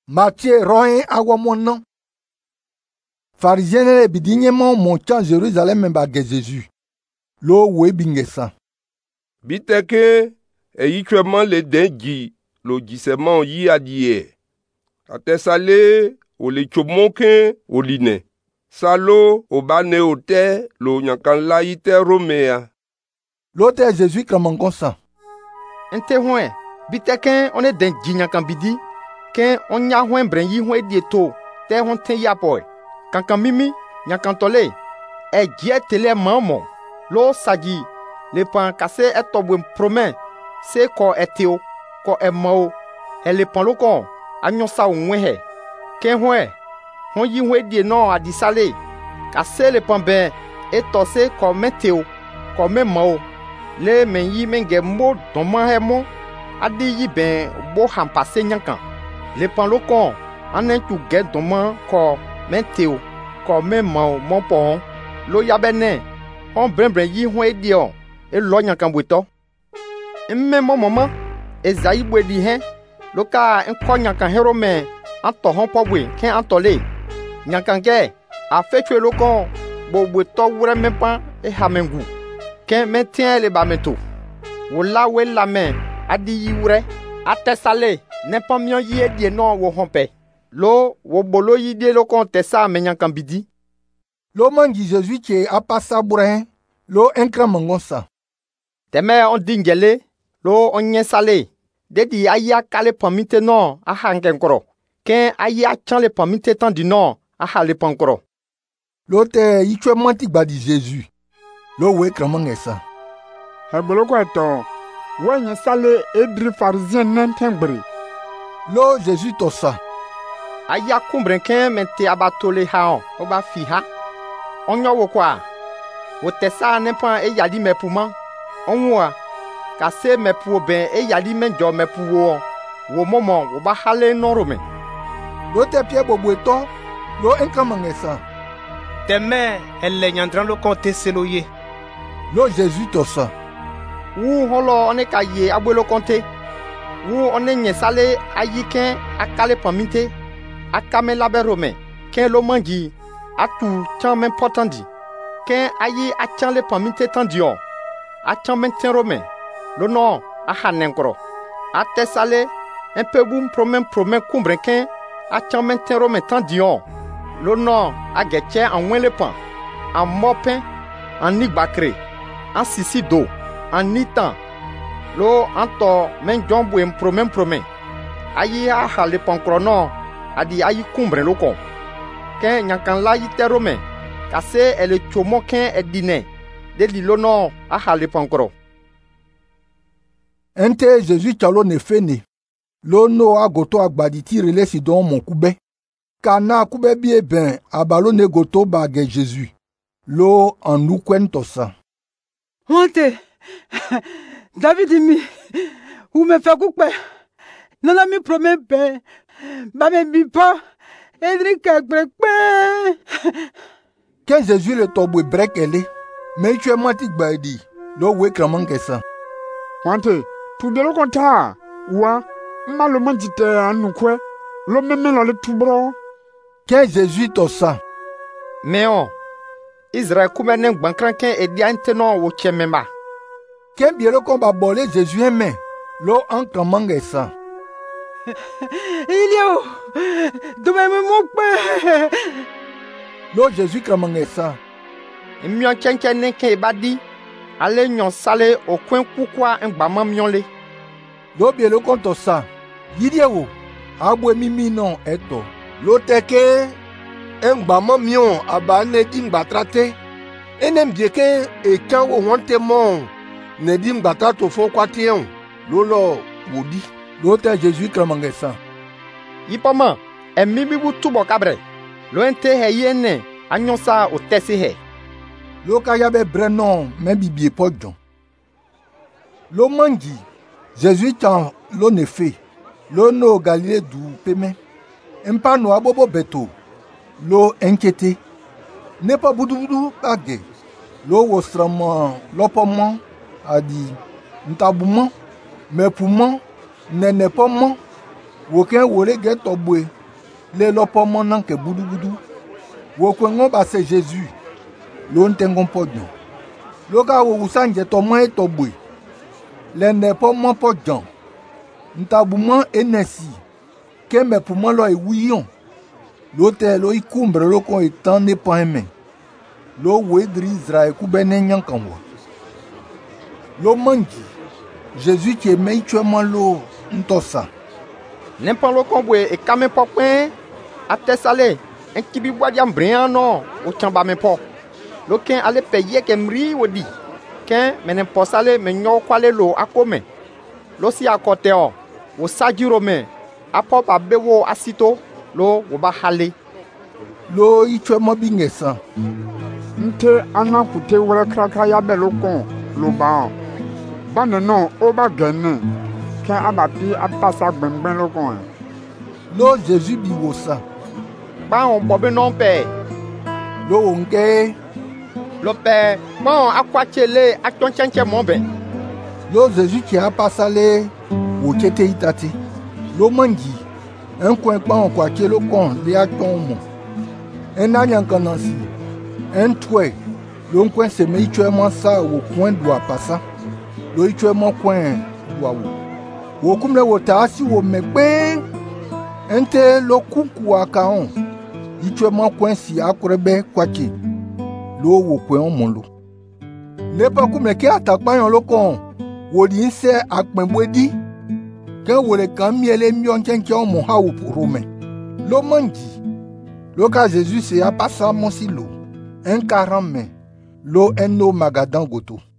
Matthieu roin awamono. Pharisien le bidinyemo moncha Jérusalem mbage Jésus. Lo we bingesa. Biteke eyichwement le dengi lo gisement yi adie. Atesale o le chomonke o line. Salo o bane o te lo nyankan la ite romea. Lo te Jésus kramangonsa. Ente hwen biteke on est dengi nyankan bidi. Ken on nya hwen bren yi hwen dieto te hon ten yapoe. Kankan mimi nyankan tole e gie tele mamo lo sagi le pan kase e tobwe promen se ko eteo ko e mao e le pan lo kon anyon sa onwe he. Ken hwen hon yi hwen die no adisale kase le pan ben e tose ko meteo ko me mao le men yi menge mo donman he mo adi yi ben bo han pase nyankan. Le pan lo kon anen tu ge doman ko meteo ko me mao mon pon lo yabene on bren yi hon edio e lo nyankan bweto emme mo mama ezai bwedi hen lo ka enko nyankan hero me anto hon pobwe ken antole nyankan ke a fetwe lo kon bo bweto wure mepan e hamengu ken metien le bameto wola we la men adi yi wure atesale nepa mion yi edie no wo hompe lo wo bolo yi die lo kon tesa menyankan bidi Lo mangi Jésus che apasa bourrin lo enkramangonsa. Teme on dingele lo on nyesale dedi aya kale pamite no a hangen koro ken aya chan le pamite tan di no a hale pankoro Lo te yichwe manti gbadi Jésus. Lo we kramangesa. Hebolo ko to wo nyesale edri pharisien nan tengbre. Lo Jésus tosa. aya kumbren ken mente abatole ha o ba fi ha onyo wo kwa wo tesa ne pan e yadi mepuma onwa kase mepu ben e yadi menjo mepu wo momo wo ba hale norome Lo te pie bobweto lo enkramangesa. Teme elle nyandran lo konte seloye. Lo Jésus tosa. wu holo one ka ye agbelo konte wu one nyesale ayiken akale pamite akame labe rome ken lo mangi atu chan men potandi ken ayi achan le pamite tandion achan men ten rome lo no a hanenkro atesale un peu boum promen kumbren ken achan men ten rome tandion lo no a geche an wen le pan an mopen an nigbakre an sisi do an nitan lo anto men jombo en promen ayi a hale pankro no adi ayi kumbren lo kon ken nyankan la yite rome kase ele chomo ken edine de lilo no a hale pankro Ente Jésus chalo ne fene. Lo no agoto agbadi tirele si don mon kube. Kana kube bie ben abalo ne goto bage Jésus. Lo anu kwentosa. Honte, David mi, ou me fait couper. Nana mi promet ben, ba me bi pas, Edric Ekbrekpe. Ken Jésus le tobwe brek ele. Me chwe manti gbadi. Lo we kramangesa. Wante tu de lo konta wa malo manjite anukwe lo memelo le tubro. Ken Jésus tosa. meon Israel kumenen gbankran ken edia nteno wo chememba Ken bielo kon ba bole Jésus eme. Lo enkramangesa. Ilio, demain me mokpe. Lo Jésus kramangesa. mion chenchen nen ken badi ale nyon sale okwen kukwa ngbama mion le Lo bielo kon tosa. Yidie wo. Abwe mimi non eto. Lo teke engbama mion aba ne dimba trate. Enem dieke e kan wo honte mon ne dimba trato fo kwatien. Lo wodi. Lo te Jésus kramangesa. yipoma emi bibu tubo kabre lo ente he yene anyonsa o tesi he Lo kaya be brenon men bibie podjon. Lo mangi Jésus chan lo ne fe. Lo no Galilée du peme. Empa no abobo beto. Lo enkete. Ne pa budu bage. Lo wostrama lopoman adi ntabuman mepuman nenepoman woken wole ge tobwe le lopo monan ke budu budu. Wo kwengo ba se Jésus. Lo ntengon podjon. Lo ka wo usanje to mo e to bwe. Le ne po mo podjon. Ntabu mo enesi. Keme pou mo lo e wiyon. Lo te lo ikumbre lo kon etan ne po eme. Lo wedri Israël kubene nyankanwa. Lo manji. Jésus qui aimait tuement l'eau ntosa. N'importe lo konbwe e kame pokwen a tesale en kibi bwadi ambrean no o chamba me po. Lo ken ale peye ke mri wodi. Ken menen posale men nyo kwale lo akome. Lo si akote o wo sajiro me apo ba bewo asito lo wo ba hale. Lo itwemo bingesa. Nte ana kute wala kraka ya belo kon lo ba. Bane non o ba gene. Ken abapi apasa gbengben lo kon. Lo Jésus bi wosa. Ba on bobe non pe. Lo onge. Lo pe bon akwachele atoncheche monbe. Lo Jésus qui a passé wo kete itati. Lo mangi. Un coin pa on kwa ke lo kon le aton mo. En anyankanansi. Un twe. Lo coin se me itwemo sa wo coin doit passa. Lo itwemo coin doit wo. Wo kumle wo taasi wo megbe. Ente lo kunku akaon. Itwemo coin si akurebe kwake. Lo wo coin monlo. Ne pa kumle ke atakpayon lo kon. Wo di nse akpenbwedi. Ke wo le kan miele mion chenke on mo ha wo rome. Lo mangi. Lo ka Jésus se a passa mon silo. Un 40 lo eno magadan goto.